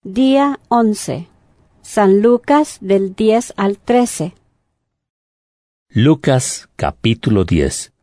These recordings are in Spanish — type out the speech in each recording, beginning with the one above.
Día 11. San Lucas del 10 al 13. Lucas capítulo 10.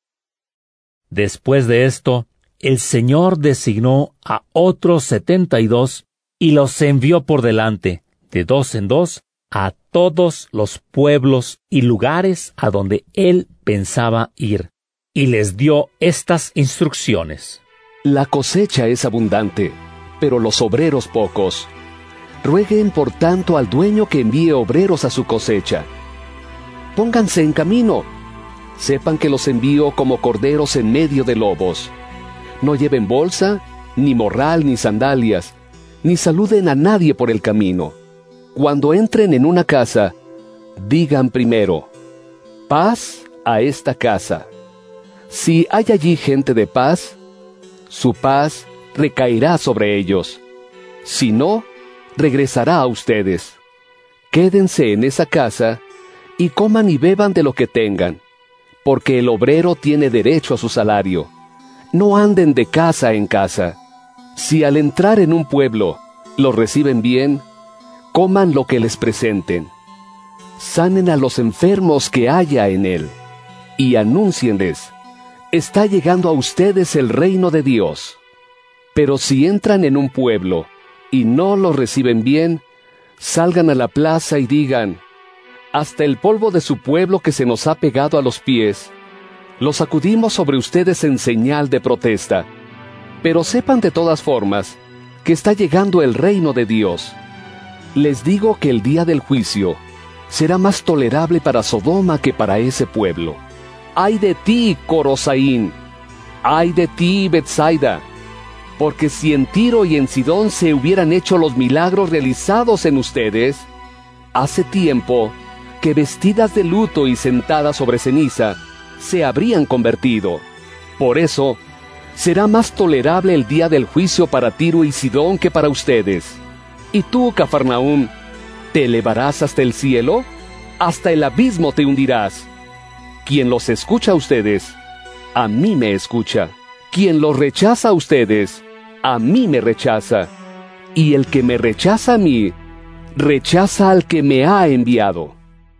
Después de esto, el Señor designó a otros 72 y los envió por delante, de dos en dos, a todos los pueblos y lugares a donde Él pensaba ir, y les dio estas instrucciones. La cosecha es abundante, pero los obreros pocos. Rueguen por tanto al dueño que envíe obreros a su cosecha. Pónganse en camino. Sepan que los envío como corderos en medio de lobos. No lleven bolsa, ni morral, ni sandalias, ni saluden a nadie por el camino. Cuando entren en una casa, digan primero: paz a esta casa. Si hay allí gente de paz, su paz recaerá sobre ellos. Si no, regresará a ustedes. Quédense en esa casa y coman y beban de lo que tengan, porque el obrero tiene derecho a su salario. No anden de casa en casa. Si al entrar en un pueblo los reciben bien, coman lo que les presenten. Sanen a los enfermos que haya en él, y anúncienles: está llegando a ustedes el reino de Dios. Pero si entran en un pueblo y no los reciben bien, salgan a la plaza y digan: hasta el polvo de su pueblo que se nos ha pegado a los pies, lo sacudimos sobre ustedes en señal de protesta. Pero sepan de todas formas que está llegando el reino de Dios. Les digo que el día del juicio será más tolerable para Sodoma que para ese pueblo. ¡Ay de ti, Corosaín! ¡Ay de ti, Betsaida! Porque si en Tiro y en Sidón se hubieran hecho los milagros realizados en ustedes, hace tiempo que vestidas de luto y sentadas sobre ceniza, se habrían convertido. Por eso, será más tolerable el día del juicio para Tiro y Sidón que para ustedes. Y tú, Cafarnaúm, ¿te elevarás hasta el cielo? Hasta el abismo te hundirás. Quien los escucha a ustedes, a mí me escucha. Quien los rechaza a ustedes, a mí me rechaza. Y el que me rechaza a mí, rechaza al que me ha enviado.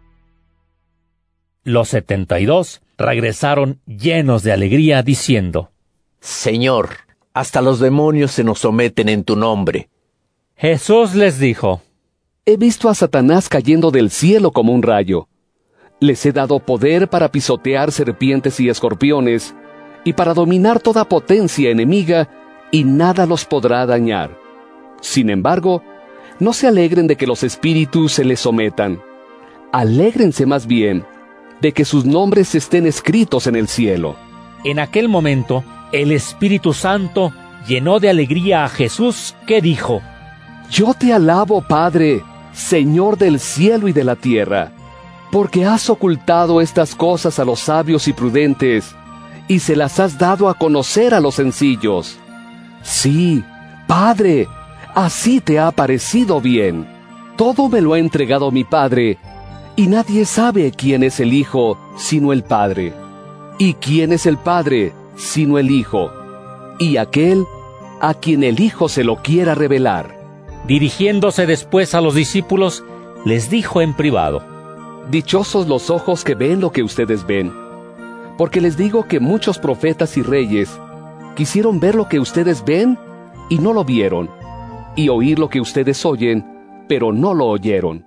Los 72 regresaron llenos de alegría, diciendo: Señor, hasta los demonios se nos someten en tu nombre. Jesús les dijo: He visto a Satanás cayendo del cielo como un rayo. Les he dado poder para pisotear serpientes y escorpiones, y para dominar toda potencia enemiga, y nada los podrá dañar. Sin embargo, no se alegren de que los espíritus se les sometan. Alégrense más bien de que sus nombres estén escritos en el cielo. En aquel momento, el Espíritu Santo llenó de alegría a Jesús, que dijo: Yo te alabo, Padre, Señor del cielo y de la tierra, porque has ocultado estas cosas a los sabios y prudentes, y se las has dado a conocer a los sencillos. Sí, Padre, así te ha parecido bien. Todo me lo ha entregado mi Padre, y nadie sabe quién es el Hijo sino el Padre, y quién es el Padre sino el Hijo, y aquel a quien el Hijo se lo quiera revelar. Dirigiéndose después a los discípulos, les dijo en privado: Dichosos los ojos que ven lo que ustedes ven, porque les digo que muchos profetas y reyes quisieron ver lo que ustedes ven y no lo vieron, y oír lo que ustedes oyen, pero no lo oyeron.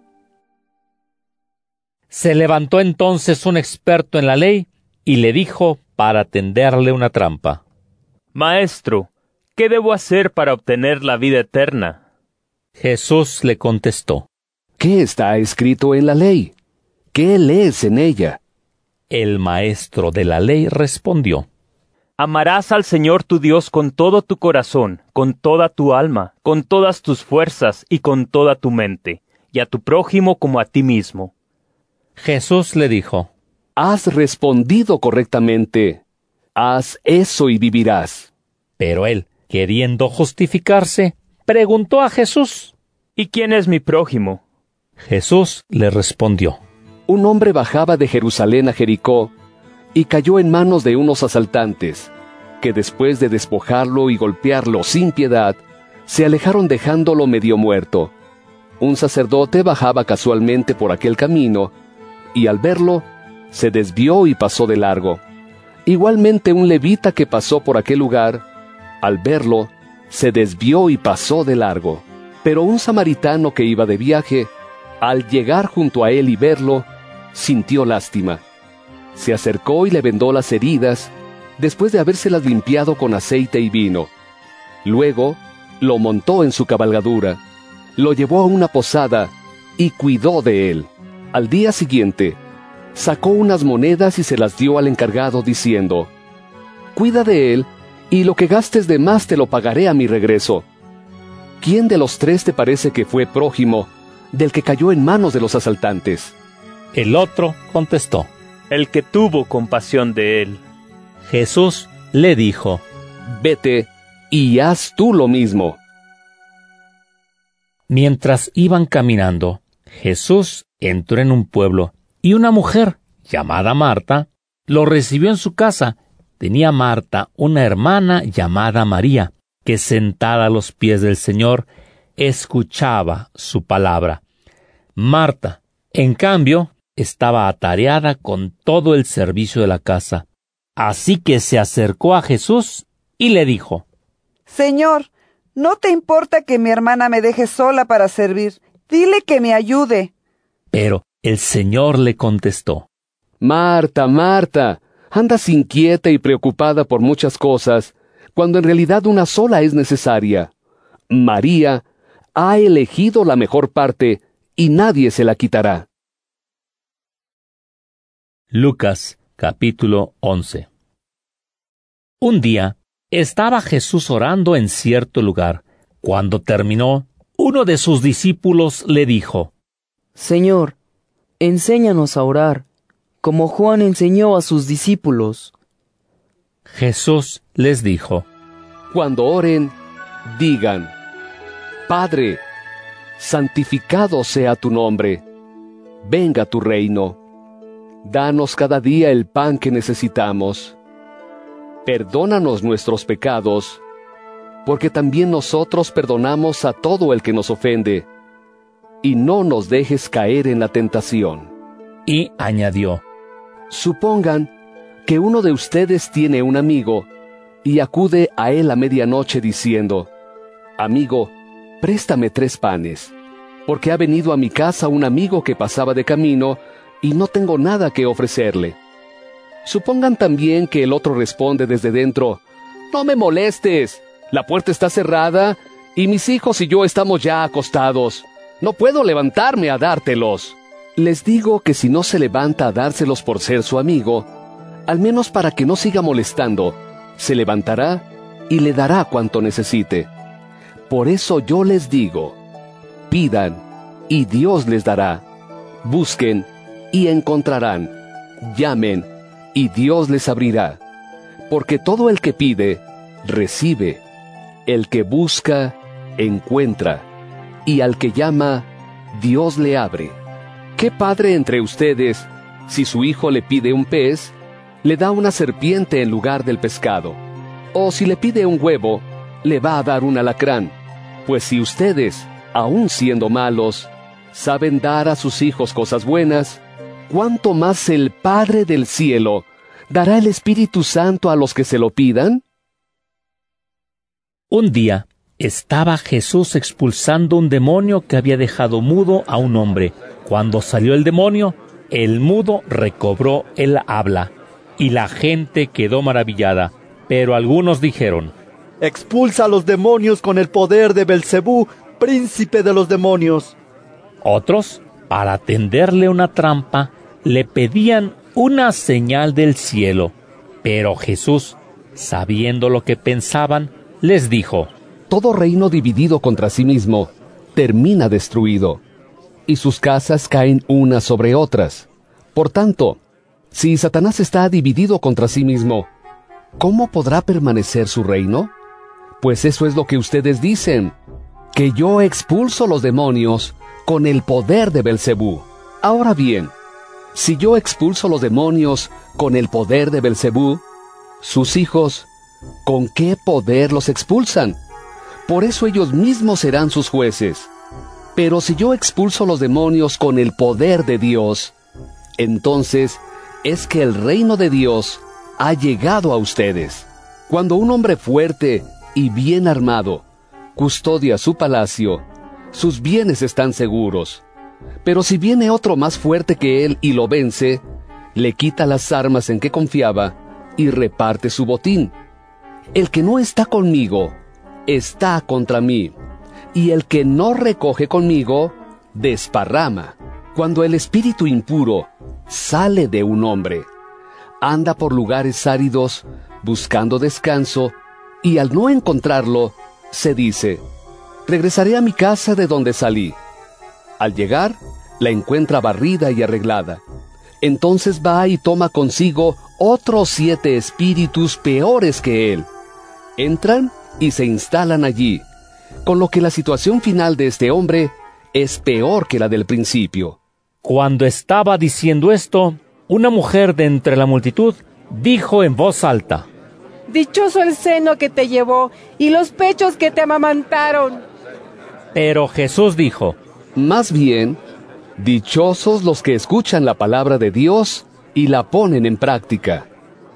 Se levantó entonces un experto en la ley y le dijo para tenderle una trampa: Maestro, ¿qué debo hacer para obtener la vida eterna? Jesús le contestó: ¿Qué está escrito en la ley? ¿Qué lees en ella? El maestro de la ley respondió: Amarás al Señor tu Dios con todo tu corazón, con toda tu alma, con todas tus fuerzas y con toda tu mente, y a tu prójimo como a ti mismo. Jesús le dijo: Has respondido correctamente. Haz eso y vivirás. Pero él, queriendo justificarse, preguntó a Jesús: ¿Y quién es mi prójimo? Jesús le respondió: Un hombre bajaba de Jerusalén a Jericó y cayó en manos de unos asaltantes, que después de despojarlo y golpearlo sin piedad, se alejaron dejándolo medio muerto. Un sacerdote bajaba casualmente por aquel camino, y al verlo, se desvió y pasó de largo. Igualmente un levita que pasó por aquel lugar, al verlo, se desvió y pasó de largo. Pero un samaritano que iba de viaje, al llegar junto a él y verlo, sintió lástima. Se acercó y le vendó las heridas, después de habérselas limpiado con aceite y vino. Luego, lo montó en su cabalgadura, lo llevó a una posada y cuidó de él. Al día siguiente, sacó unas monedas y se las dio al encargado, diciendo: «Cuida de él, y lo que gastes de más te lo pagaré a mi regreso». ¿Quién de los tres te parece que fue prójimo del que cayó en manos de los asaltantes? El otro contestó: El que tuvo compasión de él. Jesús le dijo: «Vete y haz tú lo mismo». Mientras iban caminando, Jesús entró en un pueblo, y una mujer, llamada Marta, lo recibió en su casa. Tenía Marta una hermana llamada María, que sentada a los pies del Señor, escuchaba su palabra. Marta, en cambio, estaba atareada con todo el servicio de la casa. Así que se acercó a Jesús y le dijo: «Señor, ¿no te importa que mi hermana me deje sola para servir? Dile que me ayude». Pero el Señor le contestó: «Marta, Marta, andas inquieta y preocupada por muchas cosas, cuando en realidad una sola es necesaria. María ha elegido la mejor parte, y nadie se la quitará». Lucas, capítulo 11. Un día, estaba Jesús orando en cierto lugar. Cuando terminó, uno de sus discípulos le dijo: «Señor, enséñanos a orar, como Juan enseñó a sus discípulos». Jesús les dijo: «Cuando oren, digan: Padre, santificado sea tu nombre, venga tu reino. Danos cada día el pan que necesitamos. Perdónanos nuestros pecados, porque también nosotros perdonamos a todo el que nos ofende. Y no nos dejes caer en la tentación». Y añadió: Supongan que uno de ustedes tiene un amigo, y acude a él a medianoche diciendo: «Amigo, préstame 3 panes, porque ha venido a mi casa un amigo que pasaba de camino, y no tengo nada que ofrecerle». Supongan también que el otro responde desde dentro: «No me molestes, la puerta está cerrada, y mis hijos y yo estamos ya acostados. No puedo levantarme a dártelos». Les digo que si no se levanta a dárselos por ser su amigo, al menos para que no siga molestando, se levantará y le dará cuanto necesite. Por eso yo les digo: pidan, y Dios les dará. Busquen, y encontrarán. Llamen, y Dios les abrirá. Porque todo el que pide, recibe. El que busca, encuentra. Y al que llama, Dios le abre. ¿Qué padre entre ustedes, si su hijo le pide un pez, le da una serpiente en lugar del pescado? O si le pide un huevo, le va a dar un alacrán? Pues si ustedes, aun siendo malos, saben dar a sus hijos cosas buenas, ¿cuánto más el Padre del cielo dará el Espíritu Santo a los que se lo pidan? Un día, estaba Jesús expulsando un demonio que había dejado mudo a un hombre. Cuando salió el demonio, el mudo recobró el habla, y la gente quedó maravillada. Pero algunos dijeron: «Expulsa a los demonios con el poder de Belcebú, príncipe de los demonios». Otros, para tenderle una trampa, le pedían una señal del cielo. Pero Jesús, sabiendo lo que pensaban, les dijo: Todo reino dividido contra sí mismo termina destruido, y sus casas caen unas sobre otras. Por tanto, si Satanás está dividido contra sí mismo, ¿cómo podrá permanecer su reino? Pues eso es lo que ustedes dicen, que yo expulso los demonios con el poder de Belcebú. Ahora bien, si yo expulso los demonios con el poder de Belcebú, sus hijos, ¿con qué poder los expulsan? Por eso ellos mismos serán sus jueces. Pero si yo expulso los demonios con el poder de Dios, entonces es que el reino de Dios ha llegado a ustedes. Cuando un hombre fuerte y bien armado custodia su palacio, sus bienes están seguros. Pero si viene otro más fuerte que él y lo vence, le quita las armas en que confiaba y reparte su botín. El que no está conmigo, está contra mí, y el que no recoge conmigo, desparrama. Cuando el espíritu impuro sale de un hombre, anda por lugares áridos buscando descanso, y al no encontrarlo, se dice: regresaré a mi casa de donde salí. Al llegar, la encuentra barrida y arreglada. Entonces va y toma consigo otros 7 espíritus peores que él. Entran y se instalan allí, con lo que la situación final de este hombre es peor que la del principio. Cuando estaba diciendo esto, una mujer de entre la multitud dijo en voz alta: Dichoso el seno que te llevó y los pechos que te amamantaron. Pero Jesús dijo: Más bien, dichosos los que escuchan la palabra de Dios y la ponen en práctica.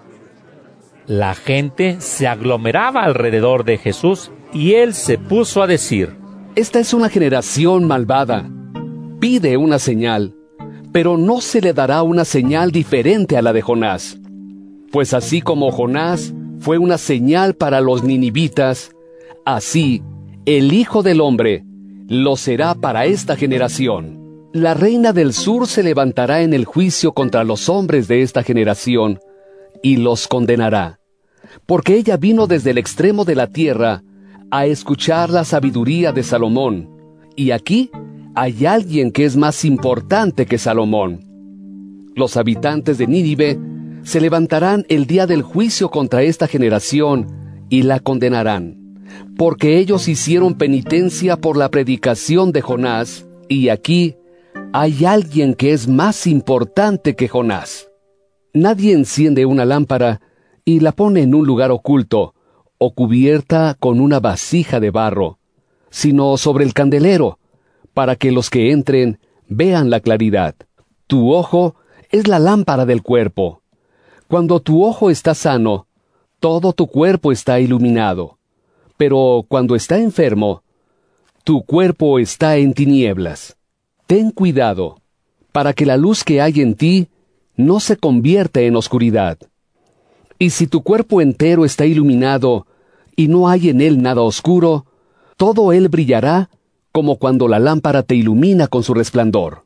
La gente se aglomeraba alrededor de Jesús y él se puso a decir: Esta es una generación malvada. Pide una señal, pero no se le dará una señal diferente a la de Jonás. Pues así como Jonás fue una señal para los ninivitas, así el Hijo del Hombre lo será para esta generación. La reina del sur se levantará en el juicio contra los hombres de esta generación y los condenará, porque ella vino desde el extremo de la tierra a escuchar la sabiduría de Salomón, y aquí hay alguien que es más importante que Salomón. Los habitantes de Nínive se levantarán el día del juicio contra esta generación y la condenarán, porque ellos hicieron penitencia por la predicación de Jonás, y aquí hay alguien que es más importante que Jonás. Nadie enciende una lámpara y la pone en un lugar oculto o cubierta con una vasija de barro, sino sobre el candelero, para que los que entren vean la claridad. Tu ojo es la lámpara del cuerpo. Cuando tu ojo está sano, todo tu cuerpo está iluminado. Pero cuando está enfermo, tu cuerpo está en tinieblas. Ten cuidado, para que la luz que hay en ti no se convierta en oscuridad. Y si tu cuerpo entero está iluminado y no hay en él nada oscuro, todo él brillará como cuando la lámpara te ilumina con su resplandor.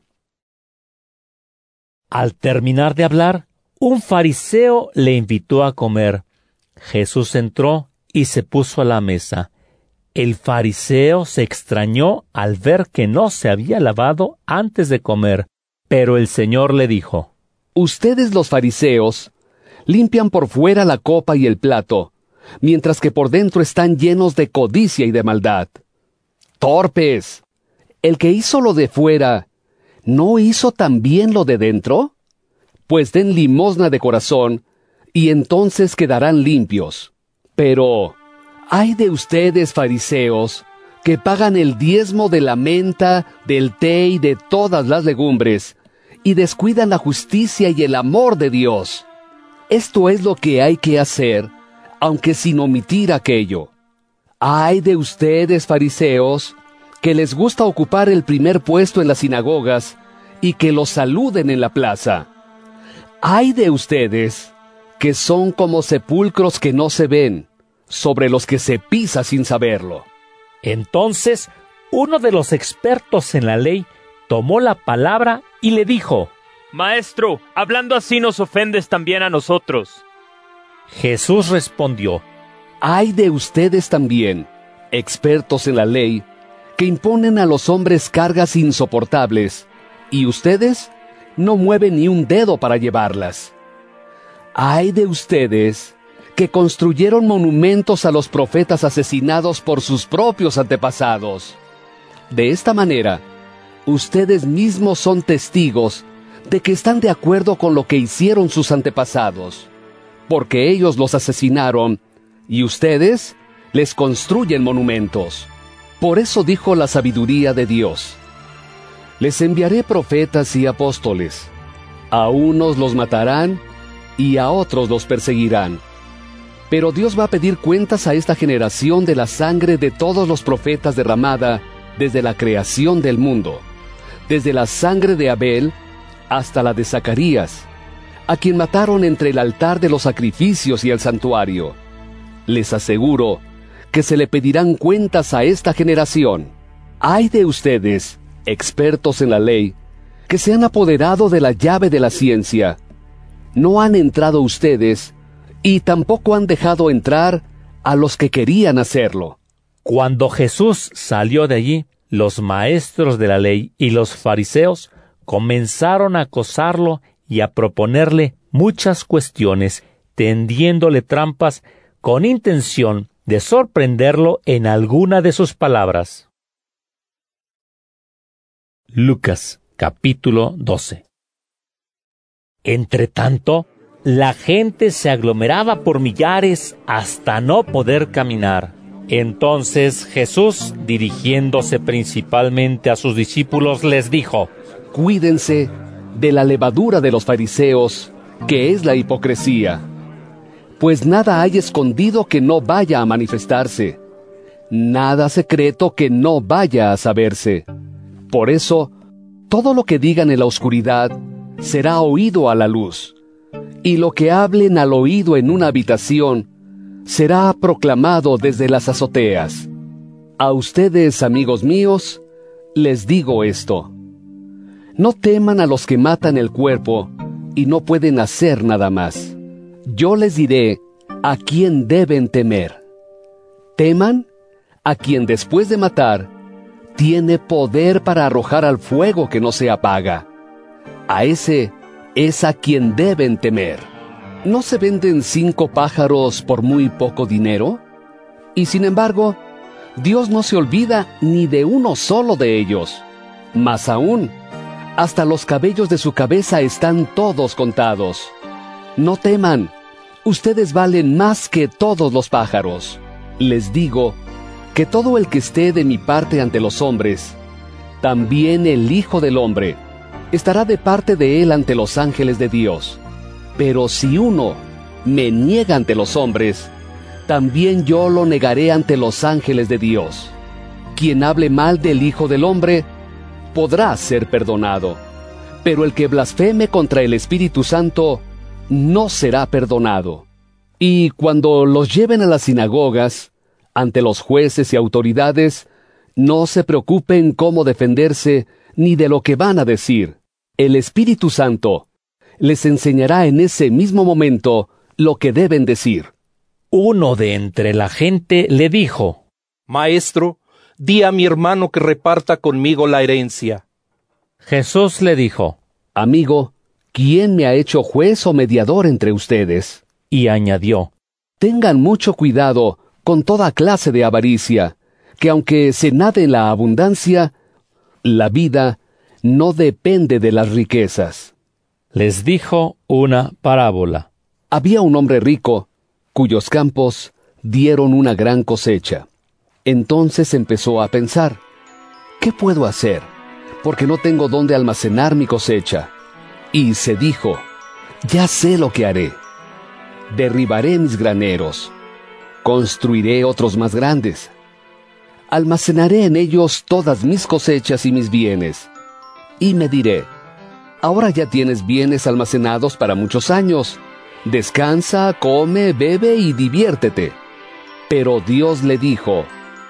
Al terminar de hablar, un fariseo le invitó a comer. Jesús entró y se puso a la mesa. El fariseo se extrañó al ver que no se había lavado antes de comer, pero el Señor le dijo: Ustedes los fariseos limpian por fuera la copa y el plato, mientras que por dentro están llenos de codicia y de maldad. ¡Torpes! El que hizo lo de fuera, ¿no hizo también lo de dentro? Pues den limosna de corazón, y entonces quedarán limpios. Pero ¡ay de ustedes, fariseos, que pagan el diezmo de la menta, del té y de todas las legumbres, y descuidan la justicia y el amor de Dios! Esto es lo que hay que hacer, aunque sin omitir aquello. ¡Ay de ustedes, fariseos, que les gusta ocupar el primer puesto en las sinagogas y que los saluden en la plaza! ¡Ay de ustedes, que son como sepulcros que no se ven, sobre los que se pisa sin saberlo! Entonces, uno de los expertos en la ley tomó la palabra y le dijo: Maestro, hablando así nos ofendes también a nosotros. Jesús respondió: ¡Ay de ustedes también, expertos en la ley, que imponen a los hombres cargas insoportables, y ustedes no mueven ni un dedo para llevarlas! ¡Ay de ustedes, que construyeron monumentos a los profetas asesinados por sus propios antepasados! De esta manera, ustedes mismos son testigos de que están de acuerdo con lo que hicieron sus antepasados, porque ellos los asesinaron, y ustedes les construyen monumentos. Por eso dijo la sabiduría de Dios: les enviaré profetas y apóstoles. A unos los matarán y a otros los perseguirán. Pero Dios va a pedir cuentas a esta generación de la sangre de todos los profetas derramada desde la creación del mundo, desde la sangre de Abel hasta la de Zacarías, a quien mataron entre el altar de los sacrificios y el santuario. Les aseguro que se le pedirán cuentas a esta generación. Ay de ustedes, expertos en la ley, que se han apoderado de la llave de la ciencia. No han entrado ustedes, y tampoco han dejado entrar a los que querían hacerlo. Cuando Jesús salió de allí, los maestros de la ley y los fariseos comenzaron a acosarlo y a proponerle muchas cuestiones, tendiéndole trampas con intención de sorprenderlo en alguna de sus palabras. Lucas, capítulo 12. Entretanto, la gente se aglomeraba por millares hasta no poder caminar. Entonces Jesús, dirigiéndose principalmente a sus discípulos, les dijo: cuídense de la levadura de los fariseos, que es la hipocresía. Pues nada hay escondido que no vaya a manifestarse, nada secreto que no vaya a saberse. Por eso, todo lo que digan en la oscuridad será oído a la luz, y lo que hablen al oído en una habitación será proclamado desde las azoteas. A ustedes, amigos míos, les digo esto: no teman a los que matan el cuerpo y no pueden hacer nada más. Yo les diré a quién deben temer. Teman a quien después de matar tiene poder para arrojar al fuego que no se apaga. A ese es a quien deben temer. ¿No se venden 5 pájaros por muy poco dinero? Y sin embargo, Dios no se olvida ni de uno solo de ellos. Más aún, hasta los cabellos de su cabeza están todos contados. No teman, ustedes valen más que todos los pájaros. Les digo que todo el que esté de mi parte ante los hombres, también el Hijo del Hombre estará de parte de él ante los ángeles de Dios. Pero si uno me niega ante los hombres, también yo lo negaré ante los ángeles de Dios. Quien hable mal del Hijo del Hombre podrá ser perdonado, pero el que blasfeme contra el Espíritu Santo no será perdonado. Y cuando los lleven a las sinagogas, ante los jueces y autoridades, no se preocupen cómo defenderse ni de lo que van a decir. El Espíritu Santo les enseñará en ese mismo momento lo que deben decir. Uno de entre la gente le dijo: Maestro, di a mi hermano que reparta conmigo la herencia. Jesús le dijo: Amigo, ¿quién me ha hecho juez o mediador entre ustedes? Y añadió: tengan mucho cuidado con toda clase de avaricia, que aunque se nade en la abundancia, la vida no depende de las riquezas. Les dijo una parábola. Había un hombre rico, cuyos campos dieron una gran cosecha. Entonces empezó a pensar: ¿qué puedo hacer? Porque no tengo dónde almacenar mi cosecha. Y se dijo: ya sé lo que haré. Derribaré mis graneros, construiré otros más grandes. Almacenaré en ellos todas mis cosechas y mis bienes. Y me diré: ahora ya tienes bienes almacenados para muchos años. Descansa, come, bebe y diviértete. Pero Dios le dijo: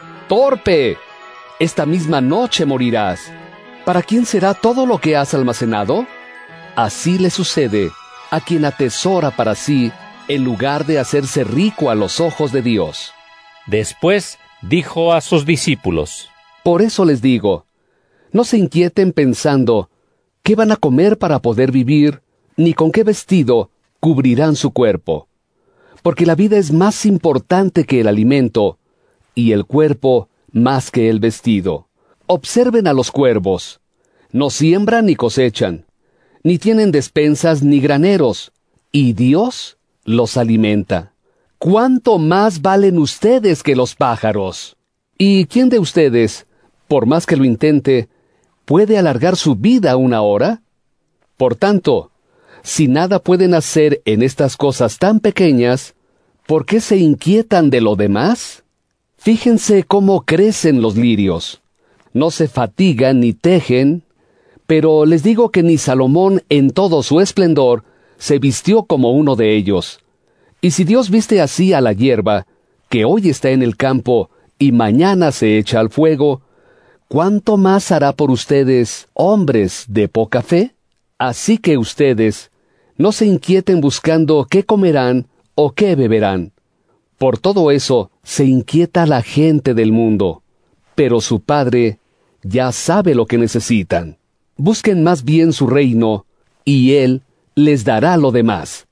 ¡torpe! Esta misma noche morirás. ¿Para quién será todo lo que has almacenado? Así le sucede a quien atesora para sí en lugar de hacerse rico a los ojos de Dios. Después dijo a sus discípulos: por eso les digo, no se inquieten pensando qué van a comer para poder vivir, ni con qué vestido cubrirán su cuerpo. Porque la vida es más importante que el alimento, y el cuerpo más que el vestido. Observen a los cuervos. No siembran ni cosechan, ni tienen despensas ni graneros, y Dios los alimenta. ¿cuánto más valen ustedes que los pájaros? ¿Y quién de ustedes, por más que lo intente, puede alargar su vida 1 hora? Por tanto, si nada pueden hacer en estas cosas tan pequeñas, ¿por qué se inquietan de lo demás? Fíjense cómo crecen los lirios. No se fatigan ni tejen, pero les digo que ni Salomón en todo su esplendor se vistió como uno de ellos. Y si Dios viste así a la hierba, que hoy está en el campo y mañana se echa al fuego, ¿cuánto más hará por ustedes, hombres de poca fe? Así que ustedes no se inquieten buscando qué comerán o qué beberán. Por todo eso se inquieta la gente del mundo, pero su Padre ya sabe lo que necesitan. Busquen más bien su reino, y Él les dará lo demás.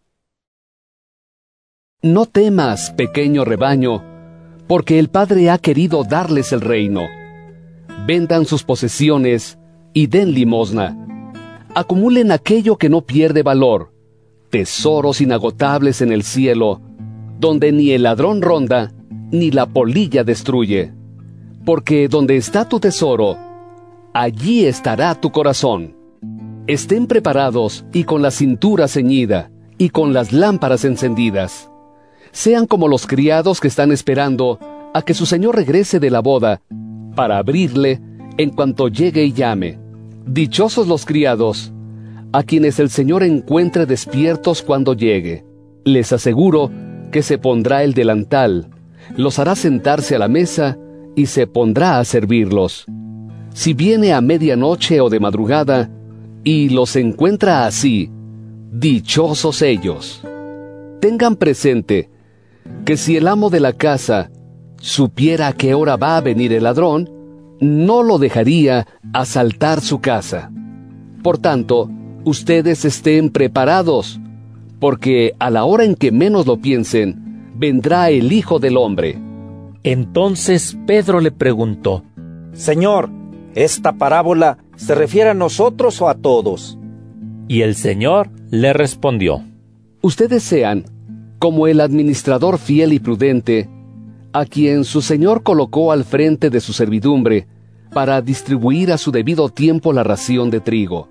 No temas, pequeño rebaño, porque el Padre ha querido darles el reino. Vendan sus posesiones y den limosna. Acumulen aquello que no pierde valor, tesoros inagotables en el cielo, donde ni el ladrón ronda, ni la polilla destruye. Porque donde está tu tesoro, allí estará tu corazón. Estén preparados y con la cintura ceñida, y con las lámparas encendidas. Sean como los criados que están esperando a que su señor regrese de la boda, para abrirle en cuanto llegue y llame. Dichosos los criados, a quienes el Señor encuentre despiertos cuando llegue. Les aseguro que se pondrá el delantal, los hará sentarse a la mesa y se pondrá a servirlos. Si viene a medianoche o de madrugada y los encuentra así, dichosos ellos. Tengan presente que si el amo de la casa supiera a qué hora va a venir el ladrón, no lo dejaría asaltar su casa. Por tanto, ustedes estén preparados, porque a la hora en que menos lo piensen, vendrá el Hijo del Hombre. Entonces Pedro le preguntó: Señor, ¿esta parábola se refiere a nosotros o a todos? Y el Señor le respondió: Ustedes sean como el administrador fiel y prudente, a quien su señor colocó al frente de su servidumbre, para distribuir a su debido tiempo la ración de trigo.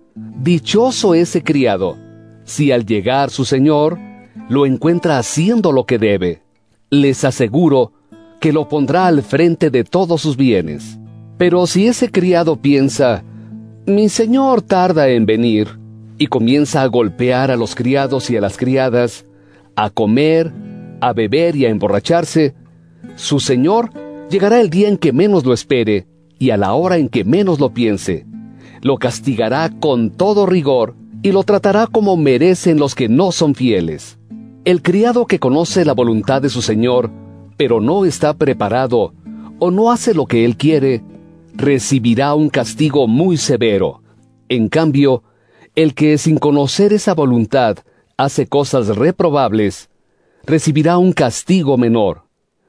Dichoso ese criado, si al llegar su señor, lo encuentra haciendo lo que debe. Les aseguro que lo pondrá al frente de todos sus bienes. Pero si ese criado piensa, mi señor tarda en venir, y comienza a golpear a los criados y a las criadas, a comer, a beber y a emborracharse, su señor llegará el día en que menos lo espere y a la hora en que menos lo piense. Lo castigará con todo rigor y lo tratará como merecen los que no son fieles. El criado que conoce la voluntad de su señor, pero no está preparado o no hace lo que él quiere, recibirá un castigo muy severo. En cambio, el que sin conocer esa voluntad hace cosas reprobables, recibirá un castigo menor.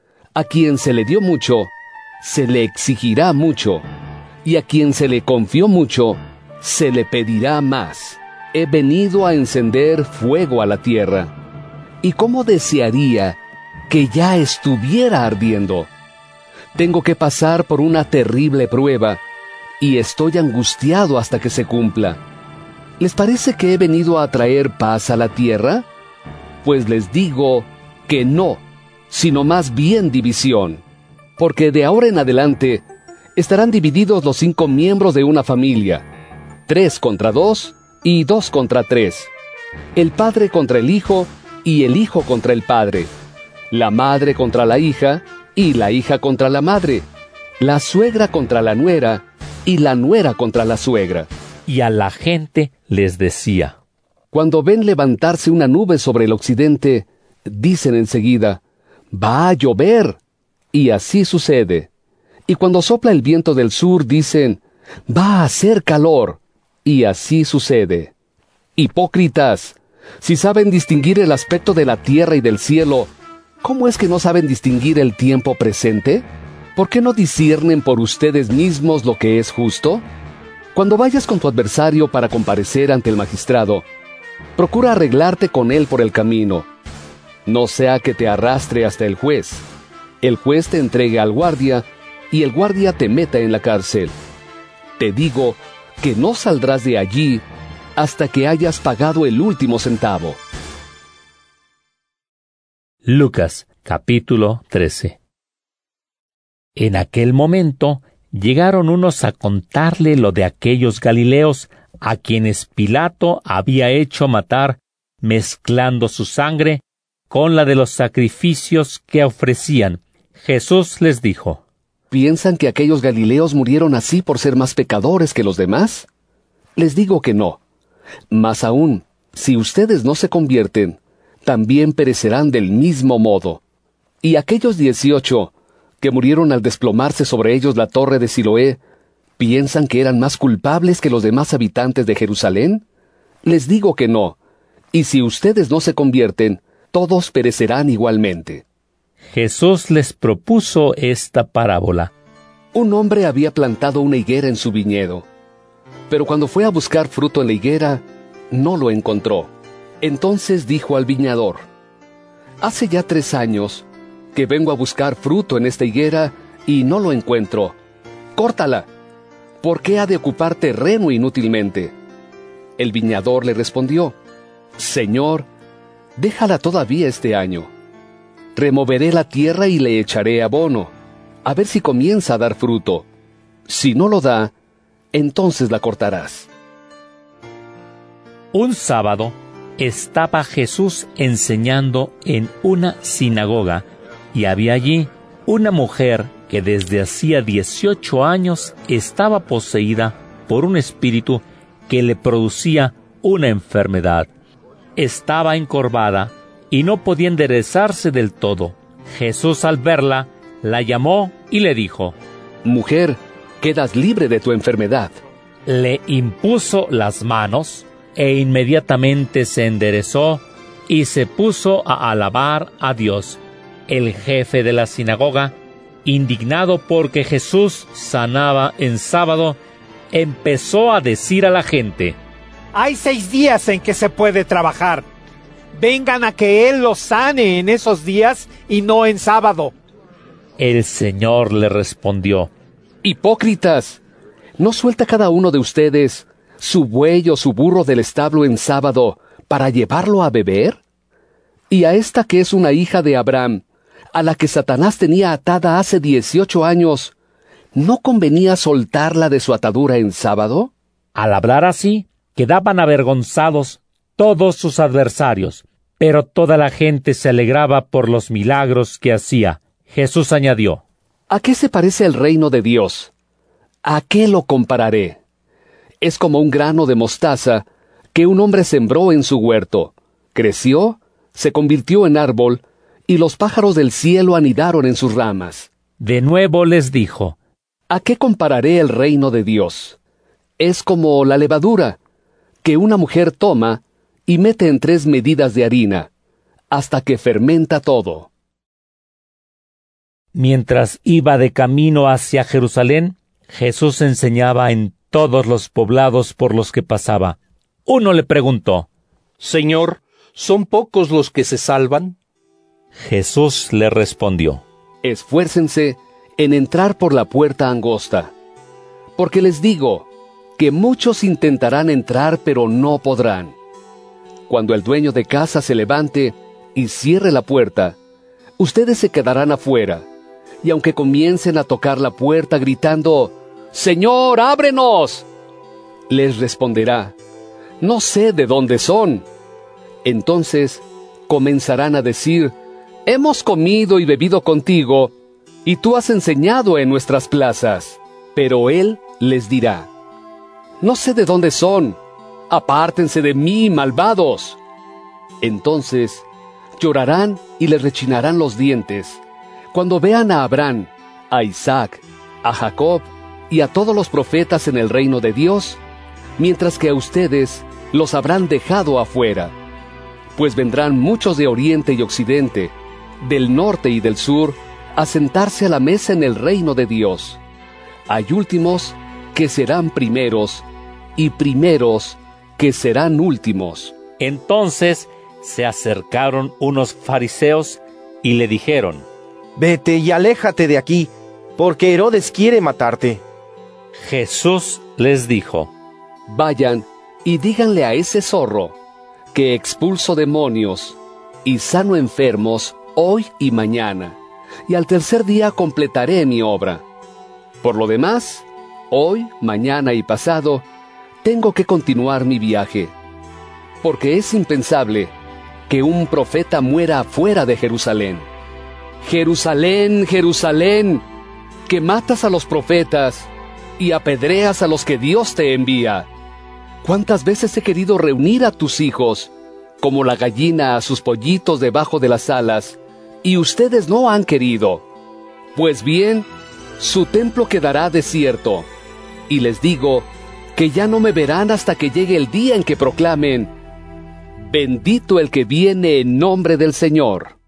A quien se le dio mucho, se le exigirá mucho, y a quien se le confió mucho, se le pedirá más. He venido a encender fuego a la tierra, y cómo desearía que ya estuviera ardiendo. Tengo que pasar por una terrible prueba, y estoy angustiado hasta que se cumpla. ¿Les parece que he venido a traer paz a la tierra? Pues les digo que no, sino más bien división. Porque de ahora en adelante estarán divididos los 5 miembros de una familia, 3 contra 2 y 2 contra 3. El padre contra el hijo y el hijo contra el padre. La madre contra la hija y la hija contra la madre. La suegra contra la nuera y la nuera contra la suegra. Y a la gente les decía: Cuando ven levantarse una nube sobre el occidente, dicen enseguida, va a llover. Y así sucede. Y cuando sopla el viento del sur, dicen, va a hacer calor. Y así sucede. Hipócritas, si saben distinguir el aspecto de la tierra y del cielo, ¿cómo es que no saben distinguir el tiempo presente? ¿Por qué no disciernen por ustedes mismos lo que es justo? Cuando vayas con tu adversario para comparecer ante el magistrado, procura arreglarte con él por el camino. no sea que te arrastre hasta el juez te entregue al guardia, y el guardia te meta en la cárcel. Te digo que no saldrás de allí hasta que hayas pagado el último centavo. Lucas, capítulo 13. En aquel momento llegaron unos a contarle lo de aquellos galileos a quienes Pilato había hecho matar, mezclando su sangre con la de los sacrificios que ofrecían. Jesús les dijo: ¿Piensan que aquellos galileos murieron así por ser más pecadores que los demás? Les digo que no. Más aún, si ustedes no se convierten, también perecerán del mismo modo. Y aquellos 18, que murieron al desplomarse sobre ellos la torre de Siloé, ¿piensan que eran más culpables que los demás habitantes de Jerusalén? Les digo que no. Y si ustedes no se convierten, todos perecerán igualmente. Jesús les propuso esta parábola. Un hombre había plantado una higuera en su viñedo, pero cuando fue a buscar fruto en la higuera, no lo encontró. Entonces dijo al viñador: hace ya 3 años que vengo a buscar fruto en esta higuera y no lo encuentro. Córtala. ¿Por qué ha de ocupar terreno inútilmente? El viñador le respondió: Señor, déjala todavía este año. Removeré la tierra y le echaré abono, a ver si comienza a dar fruto. Si no lo da, entonces la cortarás. Un sábado estaba Jesús enseñando en una sinagoga, y había allí una mujer que desde hacía 18 años estaba poseída por un espíritu que le producía una enfermedad. Estaba encorvada y no podía enderezarse del todo. Jesús, al verla, la llamó y le dijo: Mujer, quedas libre de tu enfermedad. Le impuso las manos, e inmediatamente se enderezó y se puso a alabar a Dios. El jefe de la sinagoga, indignado porque Jesús sanaba en sábado, empezó a decir a la gente: Hay 6 días en que se puede trabajar. Vengan a que Él los sane en esos días y no en sábado. El Señor le respondió: Hipócritas, ¿no suelta cada uno de ustedes su buey o su burro del establo en sábado para llevarlo a beber? Y a esta que es una hija de Abraham, a la que Satanás tenía atada hace 18 años, ¿no convenía soltarla de su atadura en sábado? Al hablar así, quedaban avergonzados todos sus adversarios, pero toda la gente se alegraba por los milagros que hacía. Jesús añadió: ¿A qué se parece el reino de Dios? ¿A qué lo compararé? Es como un grano de mostaza que un hombre sembró en su huerto. Creció, se convirtió en árbol, y los pájaros del cielo anidaron en sus ramas. De nuevo les dijo: ¿A qué compararé el reino de Dios? Es como la levadura, que una mujer toma y mete en 3 medidas de harina, hasta que fermenta todo. Mientras iba de camino hacia Jerusalén, Jesús enseñaba en todos los poblados por los que pasaba. Uno le preguntó: Señor, ¿son pocos los que se salvan? Jesús le respondió: Esfuércense en entrar por la puerta angosta, porque les digo que muchos intentarán entrar pero no podrán. Cuando el dueño de casa se levante y cierre la puerta, ustedes se quedarán afuera, y aunque comiencen a tocar la puerta gritando: ¡Señor, ábrenos!, les responderá: no sé de dónde son. Entonces comenzarán a decir: hemos comido y bebido contigo, y tú has enseñado en nuestras plazas. Pero él les dirá: no sé de dónde son, apártense de mí, malvados. Entonces llorarán y les rechinarán los dientes cuando vean a Abraham, a Isaac, a Jacob y a todos los profetas en el reino de Dios, mientras que a ustedes los habrán dejado afuera. Pues vendrán muchos de oriente y occidente, del norte y del sur, a sentarse a la mesa en el reino de Dios. Hay últimos que serán primeros, y primeros que serán últimos. Entonces se acercaron unos fariseos y le dijeron: Vete y aléjate de aquí, porque Herodes quiere matarte. Jesús les dijo: Vayan y díganle a ese zorro que expulso demonios y sano enfermos hoy y mañana, y al tercer día completaré mi obra. Por lo demás, hoy, mañana y pasado, tengo que continuar mi viaje, porque es impensable que un profeta muera fuera de Jerusalén. Jerusalén, Jerusalén, que matas a los profetas y apedreas a los que Dios te envía. ¿Cuántas veces he querido reunir a tus hijos, como la gallina a sus pollitos debajo de las alas, y ustedes no han querido? Pues bien, su templo quedará desierto, y les digo que ya no me verán hasta que llegue el día en que proclamen: Bendito el que viene en nombre del Señor.